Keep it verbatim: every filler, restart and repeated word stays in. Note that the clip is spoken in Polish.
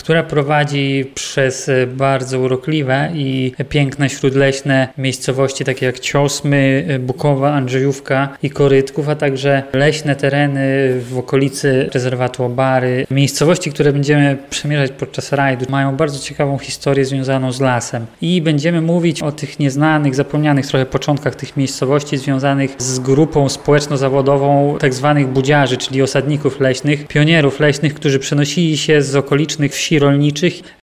która prowadzi przez bardzo urokliwe i piękne śródleśne miejscowości takie jak Ciosmy, Bukowa, Andrzejówka i Korytków, a także leśne tereny w okolicy rezerwatu Obary. Miejscowości, które będziemy przemierzać podczas rajdu, mają bardzo ciekawą historię związaną z lasem i będziemy mówić o tych nieznanych, zapomnianych trochę początkach tych miejscowości związanych z grupą społeczno-zawodową tak zwanych budziarzy, czyli osadników leśnych, pionierów leśnych, którzy przenosili się z okolicznych wsi rolniczych